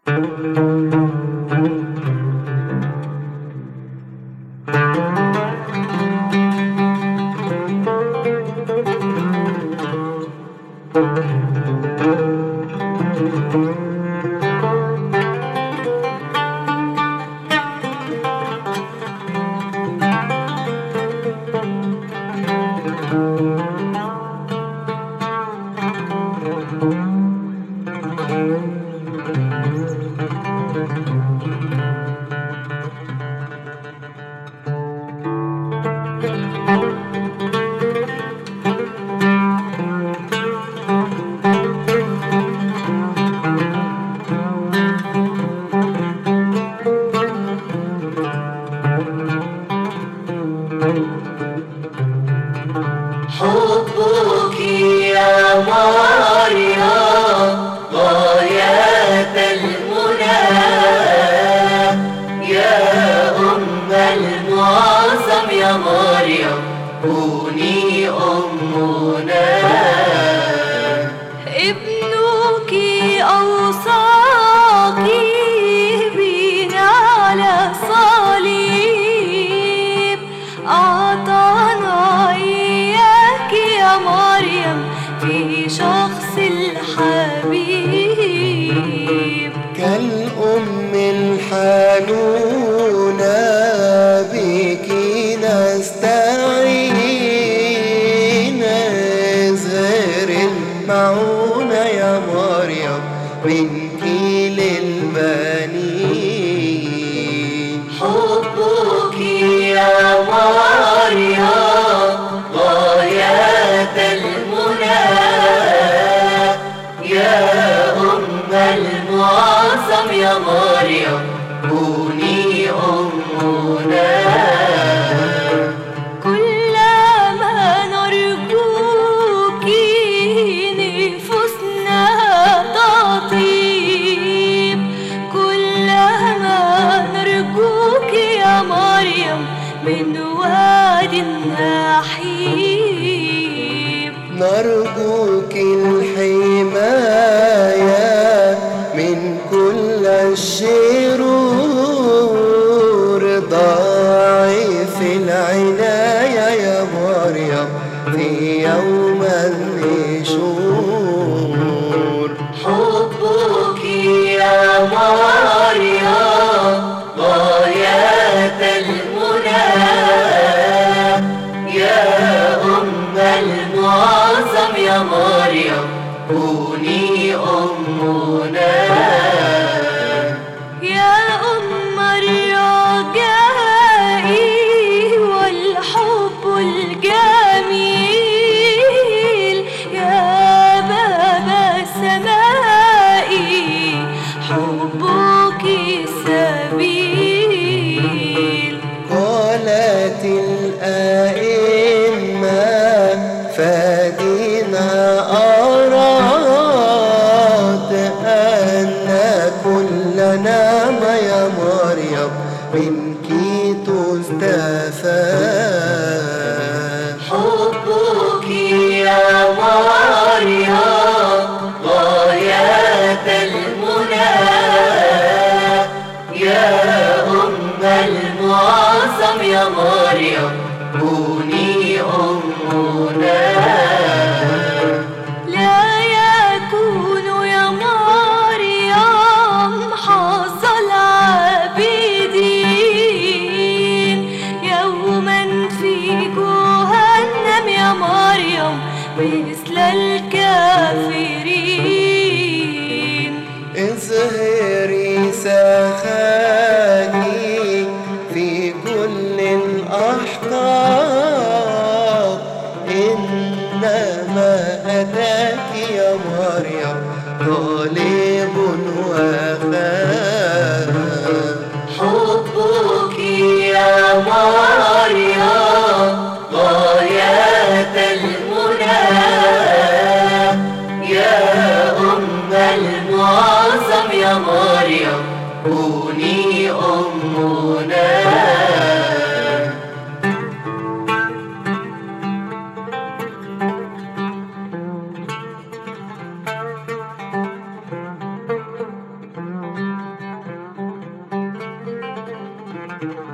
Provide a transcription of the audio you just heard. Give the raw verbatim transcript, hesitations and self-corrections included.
حبك يا مريم غاية المنى، يا أم المعظم يا مريم كوني أمنا. ابنك أوصاك بنا على الصليب، أعطانا إياك يا مريم في شخص الحبيب. كالأم الحنونة بك نستعين، ازهر المعونة يا مريم منك للبنين. حبك يا مريم غاية المنى، يا أم المعظم يا مريم كوني أمنا. كلما نرجوك نفوسنا تطيب، كلما نرجوك يا مريم من واد نحيب. نرجوك الحماية من كل الشرور، ضاعف العناية يا مريم في يوم النشور. حبك يا مريم غاية المنى، يا أم المعظم يا مريم كوني أمنا. يا أم الرجاء والحب الجميل، يا باب السماء حبك السبيل. قالت الأئمة فدينا أراد أن كلنا ما يا مريم منك تستفاد. حبك يا مريم غاية المنى، يا أم المعظم يا مريم كوني أمنا. لا يكون يا مريم حظ العابدين يوما في جهنم يا مريم مثل الكافرين. اظهري سخاكي في كل الأحقاب، إنما أتاك يا مريم طالب وفاء. حبك يا مريم غاية المنى، يا أم المعظم يا مريم كوني أمنا. مريم